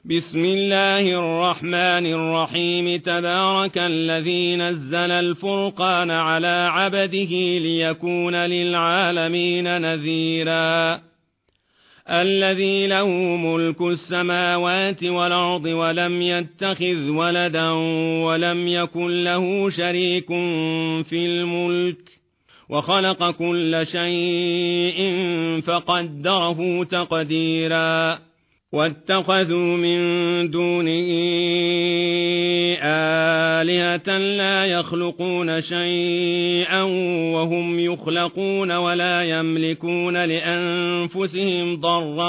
بسم الله الرحمن الرحيم تبارك الذي نزل الفرقان على عبده ليكون للعالمين نذيرا الذي له ملك السماوات والأرض ولم يتخذ ولدا ولم يكن له شريك في الملك وخلق كل شيء فقدره تقديرا واتخذوا من دونه آلهة لا يخلقون شيئا وهم يخلقون ولا يملكون لأنفسهم ضرا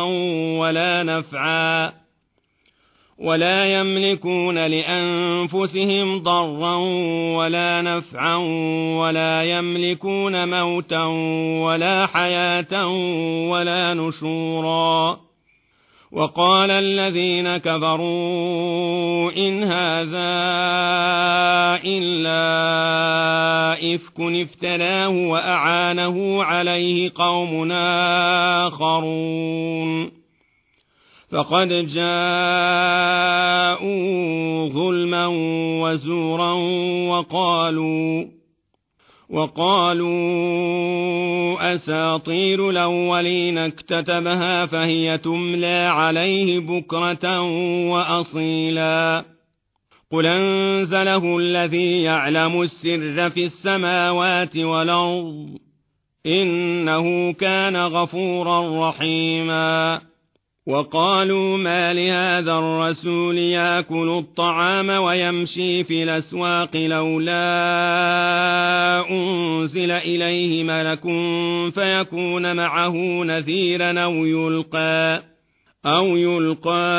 ولا نفعا ولا يملكون موتا ولا حياة ولا نشورا وقال الذين كفروا إن هذا إلا إفك افتراه وأعانه عليه قوم آخرون فقد جاءوا ظلما وزورا وقالوا أساطير الأولين اكتتبها فهي تملى عليه بكرة وأصيلا قل أنزله الذي يعلم السر في السماوات والأرض إنه كان غفورا رحيما وقالوا ما لهذا الرسول يأكل الطعام ويمشي في الأسواق لولا أنزل إليه ملك فيكون معه نذيرا أو يلقى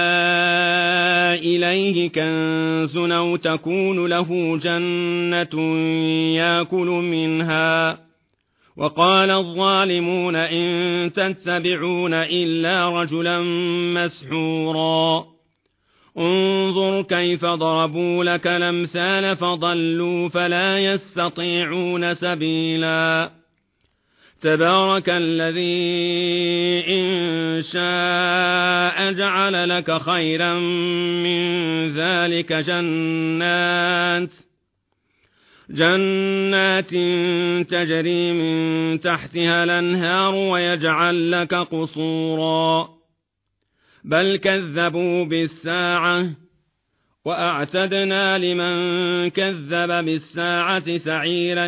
إليه كنز أو تكون له جنة يأكل منها وقال الظالمون إن تتبعون إلا رجلا مسحورا انظر كيف ضربوا لك الأمثال فضلوا فلا يستطيعون سبيلا تبارك الذي إن شاء جعل لك خيرا من ذلك جنات تجري من تحتها الأنهار ويجعل لك قصورا بل كذبوا بالساعة وأعتدنا لمن كذب بالساعة سعيرا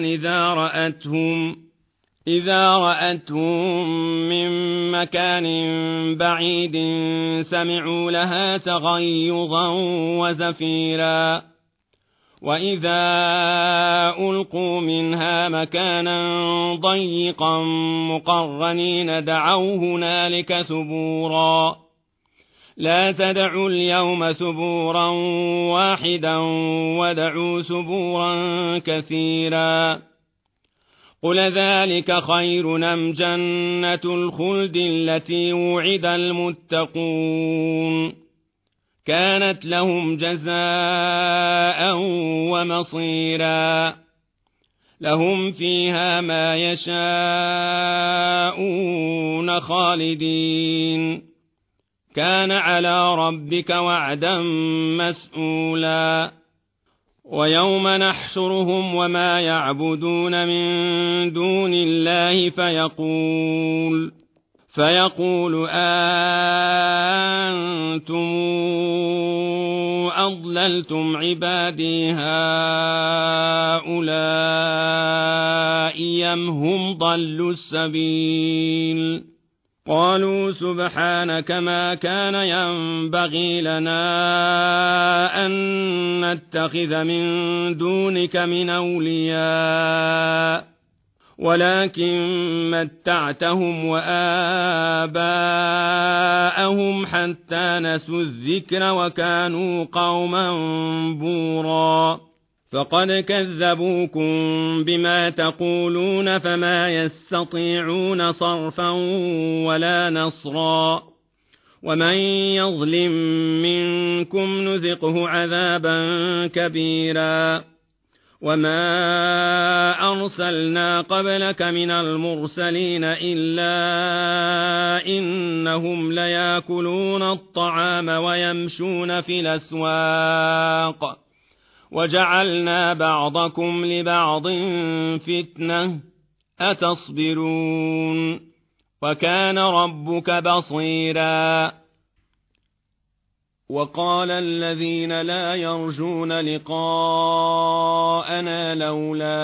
إذا رأتهم من مكان بعيد سمعوا لها تغيظا وزفيرا وإذا ألقوا منها مكانا ضيقا مقرنين دعوا هنالك ثبورا لا تدعوا اليوم ثبورا واحدا ودعوا ثبورا كثيرا قل ذلك خير أم جنة الخلد التي وعد المتقون كانت لهم جزاء ومصيرا لهم فيها ما يشاءون خالدين كان على ربك وعدا مسئولا ويوم نحشرهم وما يعبدون من دون الله فيقول أنتم أضللتم عبادي هؤلاء أم هم ضلوا السبيل قالوا سبحانك ما كان ينبغي لنا أن نتخذ من دونك من أولياء ولكن متعتهم وآباءهم حتى نسوا الذكر وكانوا قوما بورا فقد كذبوكم بما تقولون فما يستطيعون صرفا ولا نصرا ومن يظلم منكم نذقه عذابا كبيرا وما أرسلنا قبلك من المرسلين إلا إنهم ليأكلون الطعام ويمشون في الأسواق وجعلنا بعضكم لبعض فتنة أتصبرون وكان ربك بصيرا. وقال الذين لا يرجون لقاءنا لولا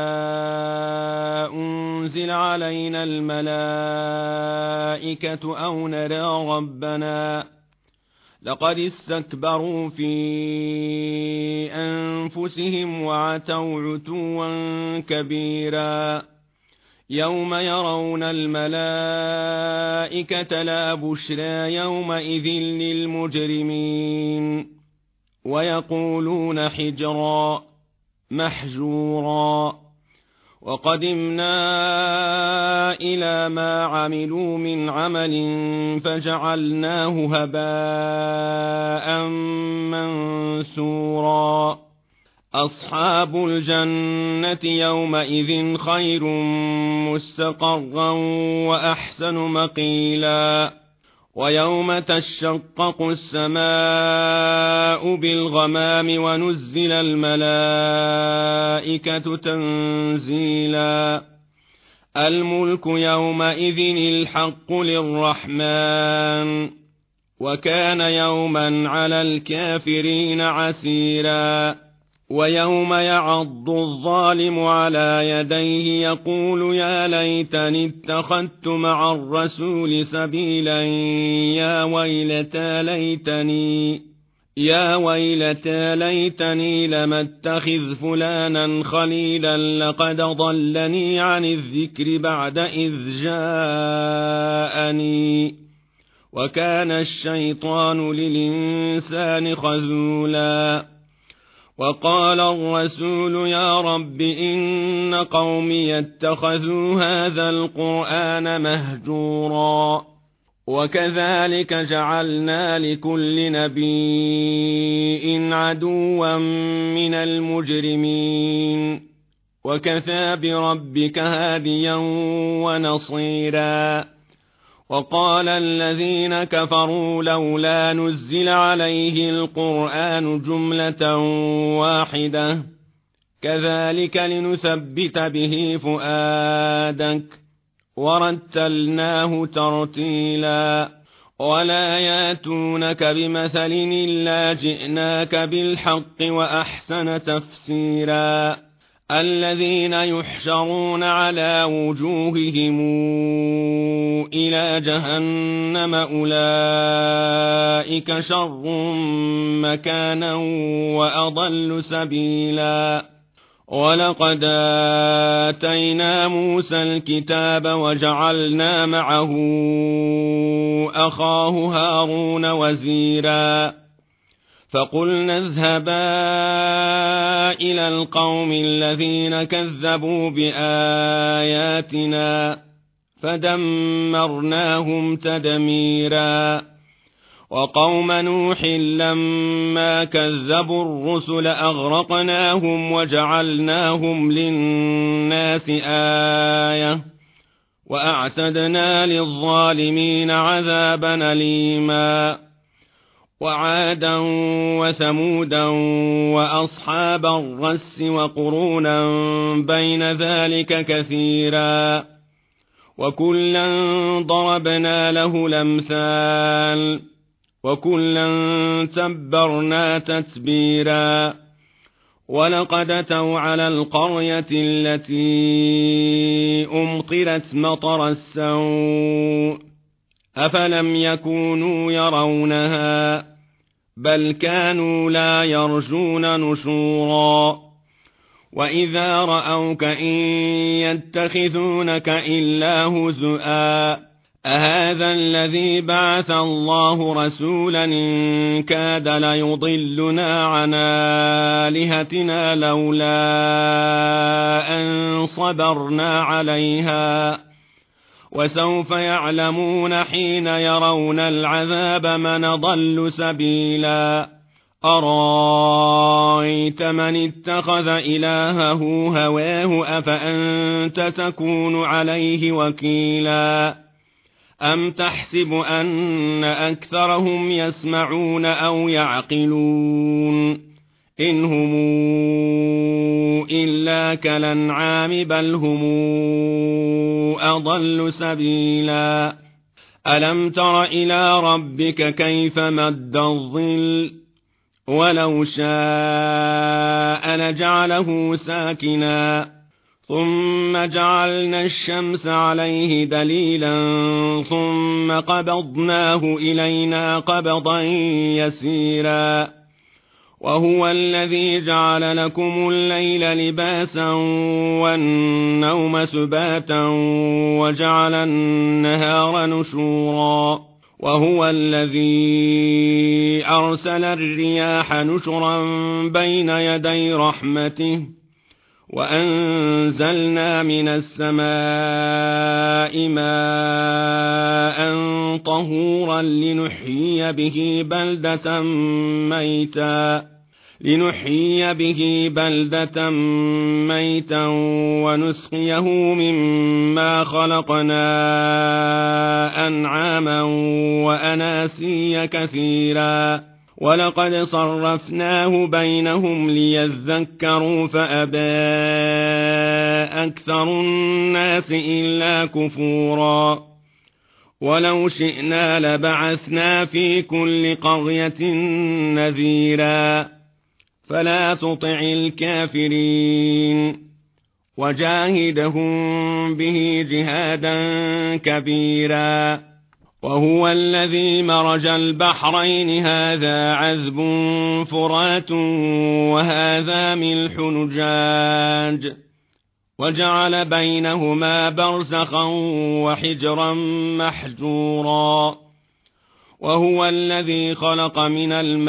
أنزل علينا الملائكة أو نرى ربنا لقد استكبروا في أنفسهم وعتوا عتوا كبيرا. يوم يرون الملائكة لا بشرى يومئذ للمجرمين ويقولون حجرا محجورا. وقدمنا إلى ما عملوا من عمل فجعلناه هباء منثورا. أصحاب الجنة يومئذ خير مستقرا وأحسن مقيلا. ويوم تشقق السماء بالغمام ونزل الملائكة تنزيلا. الملك يومئذ الحق للرحمن وكان يوما على الكافرين عسيرا. ويوم يعض الظالم على يديه يقول يا ليتني اتخذت مع الرسول سبيلا يا ويلتى ليتني لم اتخذ فلانا خليلا لقد ضلني عن الذكر بعد إذ جاءني وكان الشيطان للإنسان خذولا. وقال الرسول يا رب إن قومي اتخذوا هذا القرآن مهجورا. وكذلك جعلنا لكل نبي عدوا من المجرمين وكفى بربك هاديا ونصيرا. وقال الذين كفروا لولا نزل عليه القرآن جملة واحدة كذلك لنثبت به فؤادك ورتلناه ترتيلا. ولا ياتونك بمثل إلا جئناك بالحق وأحسن تفسيرا. الذين يحشرون على وجوههم إلى جهنم أولئك شر مكانا وأضل سبيلا. ولقد آتينا موسى الكتاب وجعلنا معه أخاه هارون وزيرا. فقلنا اذهبا إلى القوم الذين كذبوا بآياتنا فدمرناهم تدميرا. وقوم نوح لما كذبوا الرسل أغرقناهم وجعلناهم للناس آية وأعتدنا للظالمين عذابا أليما. وعادا وثمودا وأصحاب الرس وقرونا بين ذلك كثيرا وكلا ضربنا له الأمثال وكلا تبرنا تتبيرا. ولقد أتوا على القرية التي أمطرت مطر السوء أفلم يكونوا يرونها بل كانوا لا يرجون نشورا. وإذا رأوك إن يتخذونك إلا هزؤا أهذا الذي بعث الله رسولا إن كاد ليضلنا عن آلهتنا لولا أن صبرنا عليها وسوف يعلمون حين يرون العذاب من ضل سبيلا. أرايت من اتخذ إلهه هواه أفأنت تكون عليه وكيلا أم تحسب أن أكثرهم يسمعون أو يعقلون إن هم إلا كالأنعام بل هم أضل سبيلا ألم تر إلى ربك كيف مد الظل ولو شاء لجعله ساكنا ثم جعلنا الشمس عليه دليلا ثم قبضناه إلينا قبضا يسيرا وهو الذي جعل لكم الليل لباسا والنوم سباتا وجعل النهار نشورا وهو الذي أرسل الرياح نشرا بين يدي رحمته وأنزلنا من السماء ماء طهورا لنحيي به بلدة ميتا ونسقيه مما خلقنا أنعاما وأناسيا كثيرا ولقد صرفناه بينهم ليذكروا فأبى أكثر الناس إلا كفورا ولو شئنا لبعثنا في كل قرية نذيرا فلا تطع الكافرين وجاهدهم به جهادا كبيرا وهو الذي مرج البحرين هذا عذب فرات وهذا ملح نجاج وجعل بينهما برزخا وحجرا محجورا وهو الذي خلق من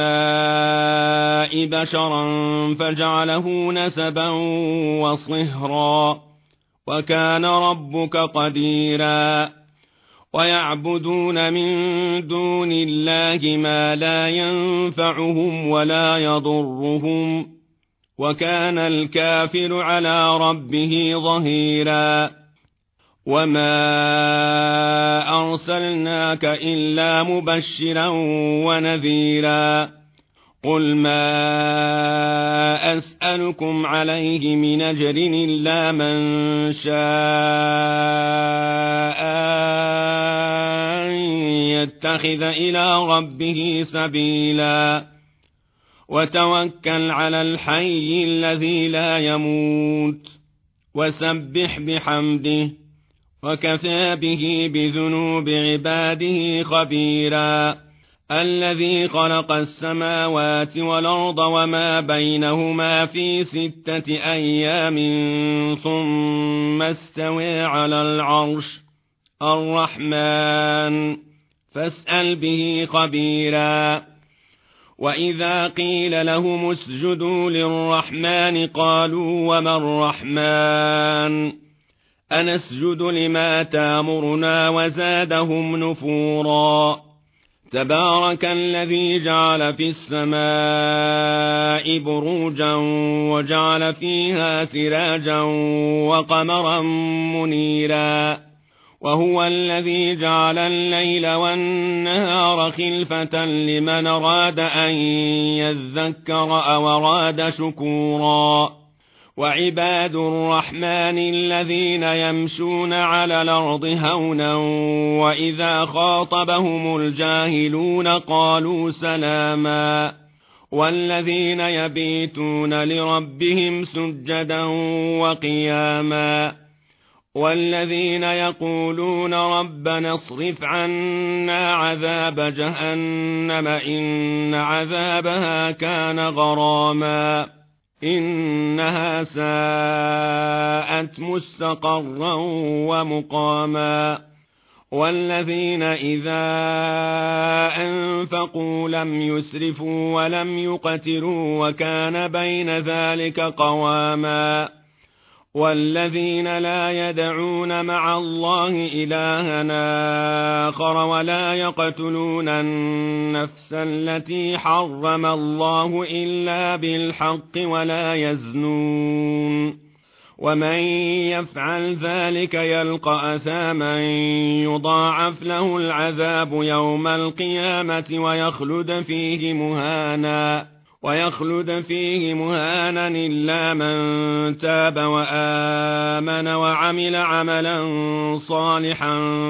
الماء بشرا فجعله نسبا وصهرا وكان ربك قديرا ويعبدون من دون الله ما لا ينفعهم ولا يضرهم وكان الكافر على ربه ظهيرا وما أرسلناك إلا مبشرا ونذيرا قل ما أسألكم عليه من أجر إلا من شاء أن يتخذ إلى ربه سبيلا وتوكل على الحي الذي لا يموت وسبح بحمده وكفى به بذنوب عباده خبيرا الذي خلق السماوات والأرض وما بينهما في 6 أيام ثم استوى على العرش الرحمن فاسأل به خبيرا وإذا قيل لهم اسجدوا للرحمن قالوا وما الرحمن أنسجد لما تامرنا وزادهم نفورا تبارك الذي جعل في السماء بروجا وجعل فيها سراجا وقمرا منيرا وهو الذي جعل الليل والنهار خلفة لمن أراد أن يذكر أو أراد شكورا وعباد الرحمن الذين يمشون على الأرض هونا وإذا خاطبهم الجاهلون قالوا سلاما والذين يبيتون لربهم سجدا وقياما والذين يقولون ربنا اصرف عنا عذاب جهنم إن عذابها كان غراما إنها ساءت مستقرا ومقاما والذين إذا أنفقوا لم يسرفوا ولم يقتروا وكان بين ذلك قواما والذين لا يدعون مع الله إلها آخر ولا يقتلون النفس التي حرم الله إلا بالحق ولا يزنون ومن يفعل ذلك يلقى أثاما يضاعف له العذاب يوم القيامة ويخلد فيه مهانا إلا من تاب وآمن وعمل عملا صالحا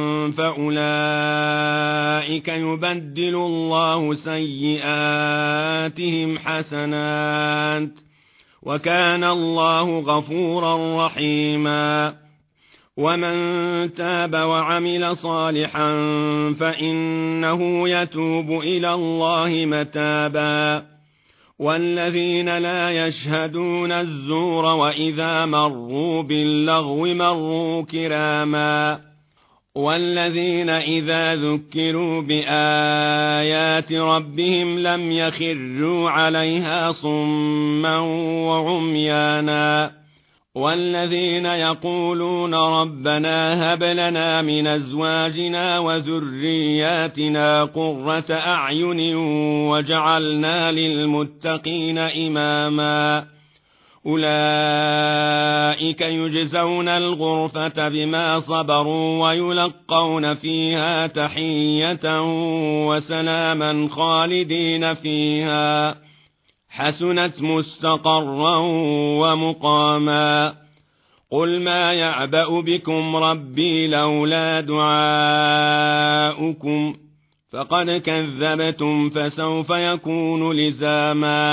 فأولئك يبدل الله سيئاتهم حسنات وكان الله غفورا رحيما ومن تاب وعمل صالحا فإنه يتوب إلى الله متابا والذين لا يشهدون الزور وإذا مروا باللغو مروا كراما والذين إذا ذكروا بآيات ربهم لم يخروا عليها صما وعميانا والذين يقولون ربنا هب لنا من أزواجنا وذرياتنا قرة أعين وجعلنا للمتقين إماما أولئك يجزون الغرفة بما صبروا ويلقون فيها تحية وسلاما خالدين فيها حسنت مستقرا ومقاما قل ما يعبأ بكم ربي لولا دعاؤكم فقد كذبتم فسوف يكون لزاما